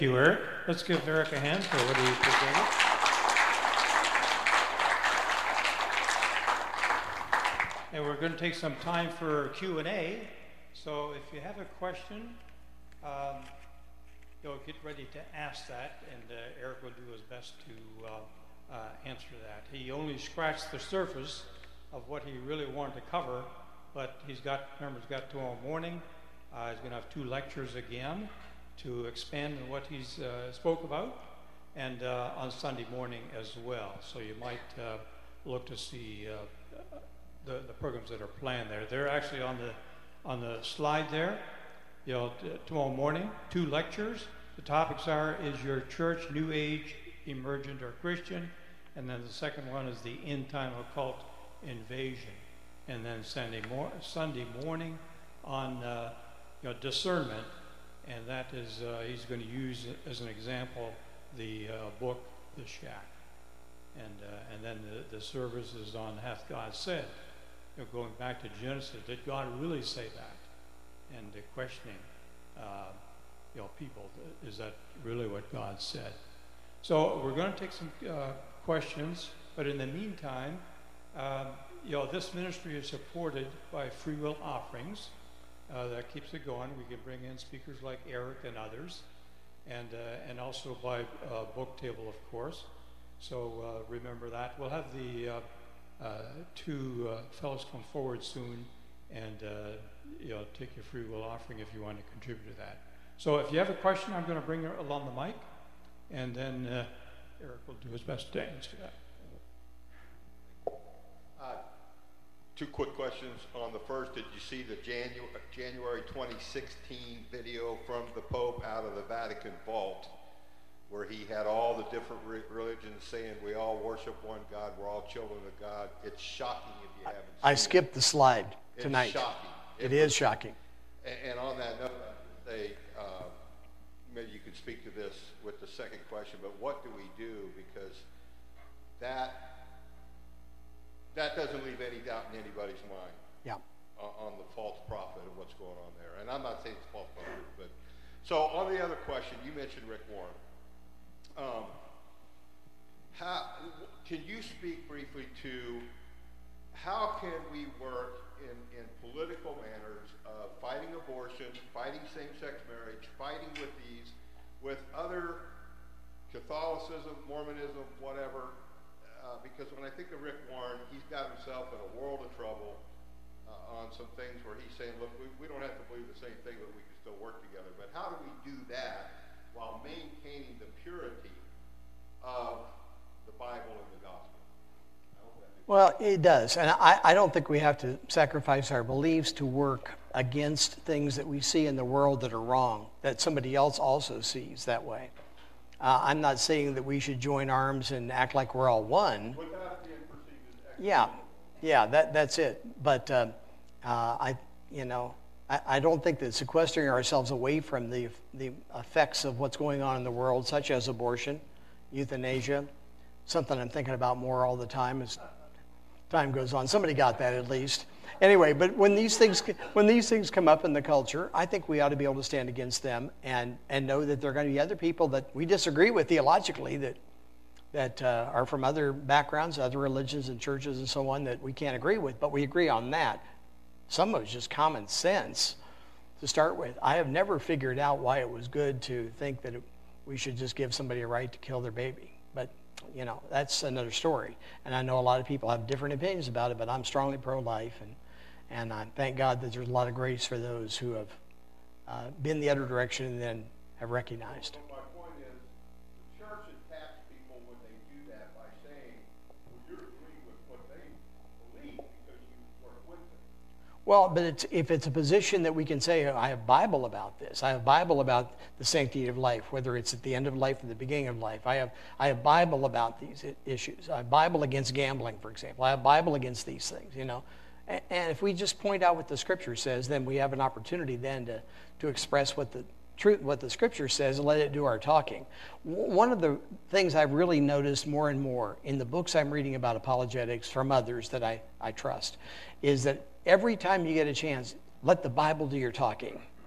Thank you, Eric. Let's give Eric a hand for what he presented. And we're going to take some time for Q&A. So if you have a question, get ready to ask that, and Eric will do his best to answer that. He only scratched the surface of what he really wanted to cover, but he's got tomorrow morning. He's going to have 2 lectures again to expand on what he's spoke about, and on Sunday morning as well. So you might look to see the programs that are planned there. They're actually on the slide there. Tomorrow morning, 2 lectures. The topics are: is your church New Age, emergent, or Christian? And then the second one is the end time occult invasion. And then Sunday morning on discernment. And that is, he's going to use as an example the book, The Shack. And then the service is on Hath God Said. Going back to Genesis, did God really say that? And questioning, people, is that really what God said? So we're going to take some questions, but in the meantime, this ministry is supported by free will offerings. That keeps it going. We can bring in speakers like Eric and others, and also by book table, of course. So remember that. We'll have the 2 fellows come forward soon, and take your free will offering if you want to contribute to that. So if you have a question, I'm going to bring her along the mic, and then Eric will do his best to answer that. 2 quick questions. On the first, did you see the January 2016 video from the Pope out of the Vatican vault, where he had all the different religions saying we all worship one God, we're all children of God? It's shocking if you haven't seen it. I skipped the slide tonight. It's shocking. It is shocking. And on that note, I would say, maybe you could speak to this with the second question, but what do we do? Because that doesn't leave any doubt in anybody's mind. Yeah. On the false prophet and what's going on there. And I'm not saying it's false prophet, but so on the other question, you mentioned Rick Warren. Can you speak briefly to how can we work in political manners of fighting abortion, fighting same-sex marriage, fighting with other Catholicism, Mormonism, whatever? Because when I think of Rick Warren, he's got himself in a world of trouble on some things where he's saying, look, we don't have to believe the same thing, but we can still work together. But how do we do that while maintaining the purity of the Bible and the gospel? Well, it does. And I don't think we have to sacrifice our beliefs to work against things that we see in the world that are wrong, that somebody else also sees that way. I'm not saying that we should join arms and act like we're all one. Without being perceived as Yeah, that's it. But I don't think that sequestering ourselves away from the effects of what's going on in the world, such as abortion, euthanasia, something I'm thinking about more all the time as time goes on. Somebody got that at least. Anyway, but when these things come up in the culture, I think we ought to be able to stand against them and know that there are going to be other people that we disagree with theologically that are from other backgrounds, other religions and churches and so on that we can't agree with, but we agree on that. Some of it's just common sense to start with. I have never figured out why it was good to think that we should just give somebody a right to kill their baby, but that's another story. And I know a lot of people have different opinions about it, but I'm strongly pro-life, and I thank God that there's a lot of grace for those who have been the other direction and then have recognized. My point is, the church attacks people when they do that by saying, well, you're agreeing with what they believe because you work with them. Well, but if it's a position that we can say, I have Bible about this. I have Bible about the sanctity of life, whether it's at the end of life or the beginning of life. I have Bible about these issues. I have Bible against gambling, for example. I have Bible against these things, And if we just point out what the Scripture says, then we have an opportunity then to express what the Scripture says and let it do our talking. One of the things I've really noticed more and more in the books I'm reading about apologetics from others that I trust is that every time you get a chance, let the Bible do your talking.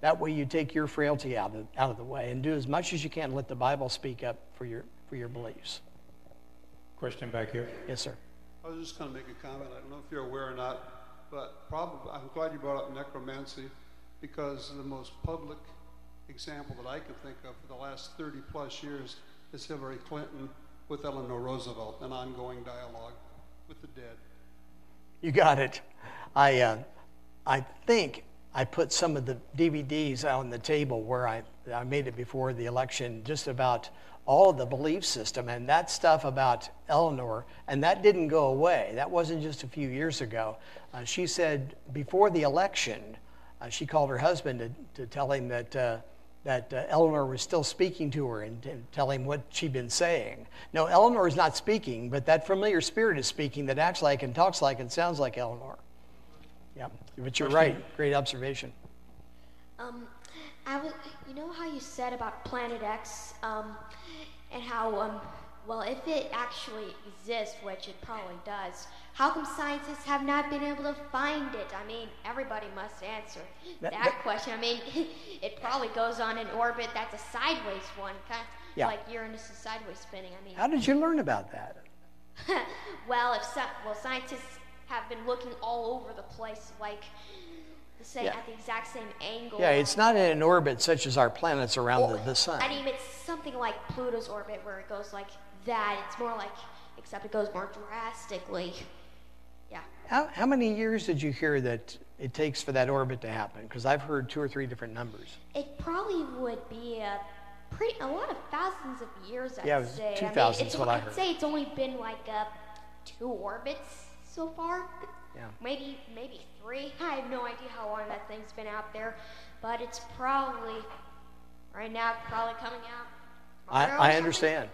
That way you take your frailty out of the way and do as much as you can to let the Bible speak up for your beliefs. Question back here. Yes, sir. I was just going to make a comment. I don't know if you're aware or not, but probably I'm glad you brought up necromancy, because the most public example that I can think of for the last 30 plus years is Hillary Clinton with Eleanor Roosevelt, an ongoing dialogue with the dead. You got it. I think I put some of the DVDs out on the table where I made it before the election, just about all of the belief system and that stuff about Eleanor, and that didn't go away. That wasn't just a few years ago. She said before the election, she called her husband to tell him that Eleanor was still speaking to her and tell him what she'd been saying. No, Eleanor is not speaking, but that familiar spirit is speaking that acts like and talks like and sounds like Eleanor. Yeah, but you're right. Great observation. You know how you said about Planet X, and how, well, if it actually exists, which it probably does, how come scientists have not been able to find it? I mean, everybody must answer that question. I mean, it probably goes on an orbit that's a sideways one, kind of like Uranus is sideways spinning. I mean, how did you learn about that? Well, scientists have been looking all over the place, like at the exact same angle. Yeah, it's not in an orbit such as our planets around the sun. I mean, it's something like Pluto's orbit where it goes like that. It's more like, except it goes more drastically. Yeah. How many years did you hear that it takes for that orbit to happen? Because I've heard 2 or 3 different numbers. It probably would be a lot of thousands of years, I'd say. 2,000 is what I heard. I'd say it's only been like 2 orbits so far. Yeah. Maybe 3. I have no idea how long that thing's been out there, but it's probably right now probably coming out. I understand.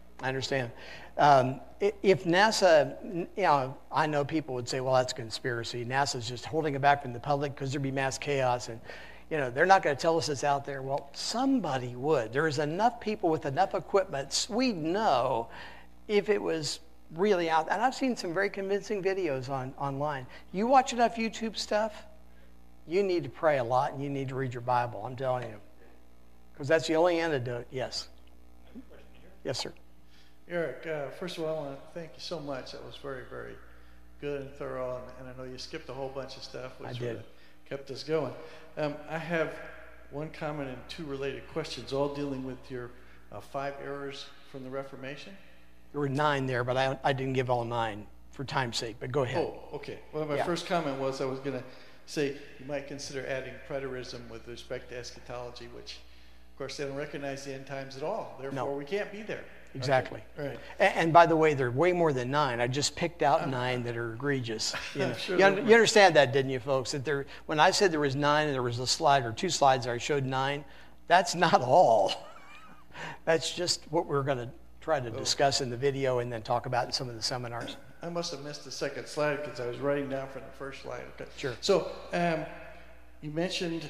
If NASA, I know people would say, well, that's conspiracy. NASA's just holding it back from the public because there'd be mass chaos, and they're not going to tell us it's out there. Well, somebody would. There's enough people with enough equipment. We'd know if it was really out. And I've seen some very convincing videos online. You watch enough YouTube stuff, you need to pray a lot and you need to read your Bible, I'm telling you. Because that's the only antidote. Yes. Yes, sir. Eric, first of all, I want to thank you so much. That was very, very good and thorough, and I know you skipped a whole bunch of stuff, which kept us going. I have one comment and 2 related questions, all dealing with your 5 errors from the Reformation. There were 9 there, but I didn't give all 9 for time's sake, but go ahead. Oh, okay. Well, my first comment was I was going to say you might consider adding preterism with respect to eschatology, which, of course, they don't recognize the end times at all. Therefore, we can't be there. Exactly. Okay. Right. And by the way, there are way more than 9. I just picked out 9 that are egregious. Sure you understand that, didn't you, folks? That when I said there was 9 and there was a slide or 2 slides where I showed 9, that's not all. That's just what we're going to try to discuss in the video and then talk about in some of the seminars. I must have missed the second slide because I was writing down from the first slide. Okay. Sure. So you mentioned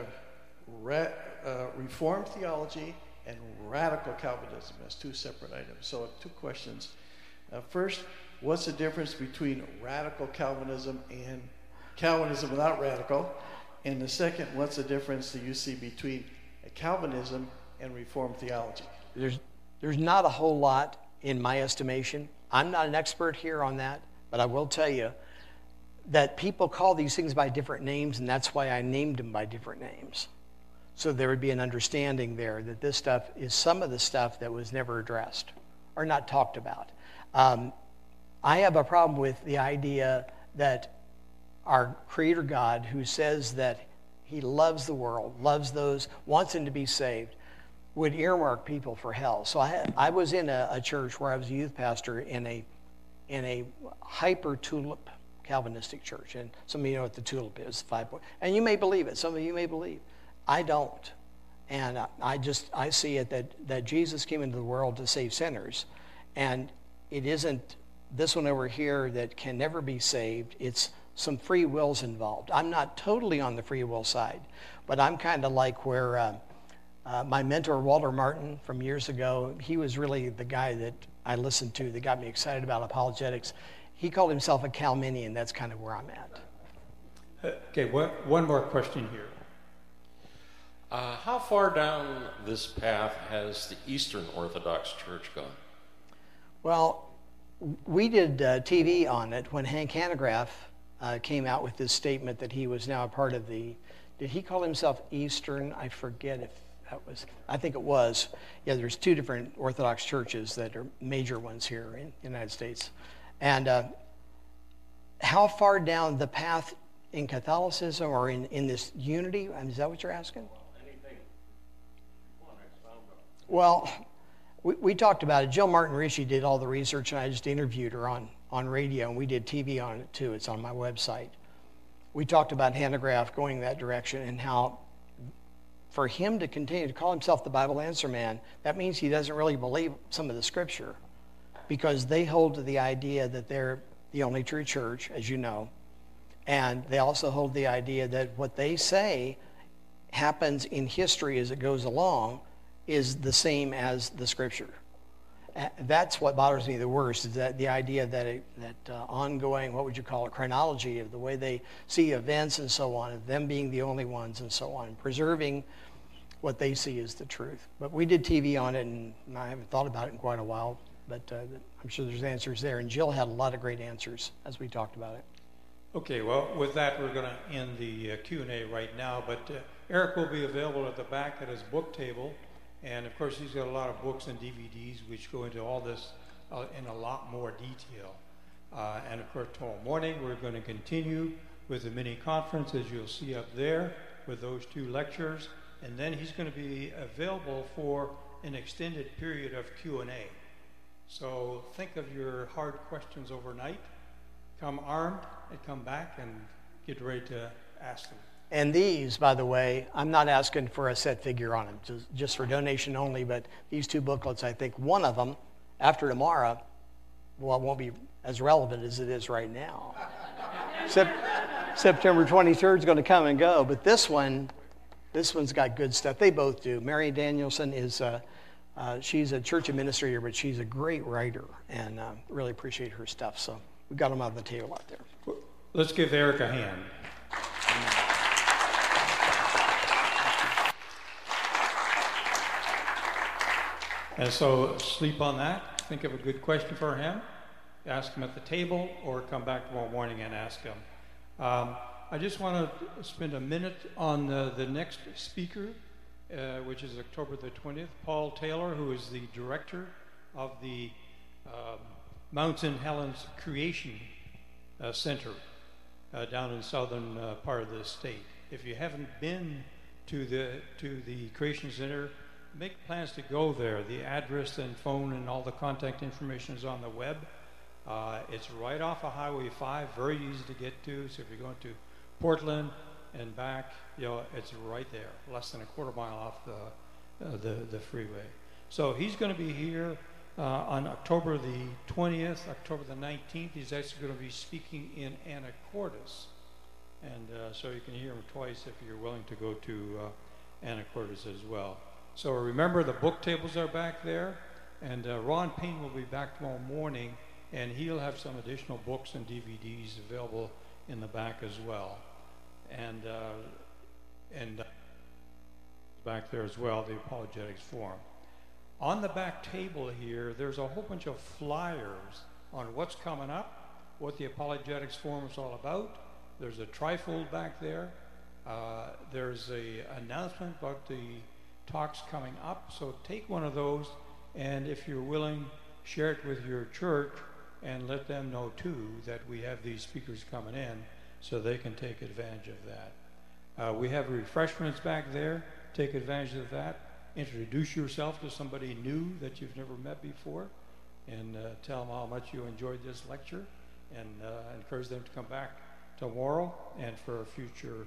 Reformed theology and radical Calvinism as 2 separate items. So 2 questions. First, what's the difference between radical Calvinism and Calvinism without radical? And the second, what's the difference that you see between Calvinism and Reformed theology? There's not a whole lot in my estimation. I'm not an expert here on that, but I will tell you that people call these things by different names, and that's why I named them by different names. So there would be an understanding there that this stuff is some of the stuff that was never addressed or not talked about. I have a problem with the idea that our Creator God, who says that He loves the world, loves those, wants them to be saved, would earmark people for hell. So I was in a church where I was a youth pastor in a hyper-tulip Calvinistic church. And some of you know what the tulip is, 5 point. And you may believe it. Some of you may believe. I don't. And I see it that Jesus came into the world to save sinners. And it isn't this one over here that can never be saved. It's some free will's involved. I'm not totally on the free will side, but I'm kind of like where my mentor, Walter Martin, from years ago, he was really the guy that I listened to that got me excited about apologetics. He called himself a Calminian. That's kind of where I'm at. Okay, one more question here. How far down this path has the Eastern Orthodox Church gone? Well, we did TV on it when Hank Hanegraaff came out with this statement that he was now a part of the, did he call himself Eastern? I forget if that was, I think it was. Yeah, there's two different Orthodox churches that are major ones here in the United States. And how far down the path in Catholicism or in this unity, is that what you're asking? Anything. Well, we talked about it. Jill Martin Ritchie did all the research, and I just interviewed her on radio, and we did TV on it too. It's on my website. We talked about Hanegraaff going that direction and how for him to continue to call himself the Bible Answer Man, that means he doesn't really believe some of the scripture, because they hold to the idea that they're the only true church, as you know, and they also hold the idea that what they say happens in history as it goes along is the same as the scripture. That's what bothers me the worst, is that the idea that ongoing, what would you call it, chronology of the way they see events and so on, of them being the only ones and so on, preserving what they see as the truth. But we did TV on it, and I haven't thought about it in quite a while, but I'm sure there's answers there. And Jill had a lot of great answers as we talked about it. Okay, well, with that, we're going to end the Q&A right now, but Eric will be available at the back at his book table. And of course, he's got a lot of books and DVDs which go into all this in a lot more detail. And of course, tomorrow morning, we're going to continue with the mini conference, as you'll see up there, with those two lectures. And then he's going to be available for an extended period of Q&A. So think of your hard questions overnight, come armed, and come back and get ready to ask them. And these, by the way, I'm not asking for a set figure on them, just for donation only, but these two booklets, I think one of them, after tomorrow, well, it won't be as relevant as it is right now. September 23rd is going to come and go, but this one's got good stuff. They both do. Mary Danielson is, she's a church administrator, but she's a great writer, and really appreciate her stuff. So we've got them on the table out there. Let's give Eric a hand. And so sleep on that. Think of a good question for him. Ask him at the table, or come back tomorrow morning and ask him. I just want to spend a minute on the next speaker, which is October the 20th. Paul Taylor, who is the director of the Mount St. Helens Creation Center down in the southern part of the state. If you haven't been to the Creation Center, make plans to go there. The address and phone and all the contact information is on the web. It's right off of Highway 5, very easy to get to. So if you're going to Portland and back, it's right there, less than a quarter mile off the freeway. So he's going to be here on October the 20th, October the 19th. He's actually going to be speaking in Anacortes. And so you can hear him twice if you're willing to go to Anacortes as well. So remember, the book tables are back there, and Ron Payne will be back tomorrow morning, and he'll have some additional books and DVDs available in the back as well. And back there as well, the Apologetics Forum. On the back table here, there's a whole bunch of flyers on what's coming up, what the Apologetics Forum is all about. There's a trifold back there. There's an announcement about the talks coming up, so take one of those, and if you're willing, share it with your church and let them know too that we have these speakers coming in so they can take advantage of that. We have refreshments back there. Take advantage of that. Introduce yourself to somebody new that you've never met before, and tell them how much you enjoyed this lecture, and encourage them to come back tomorrow and for a future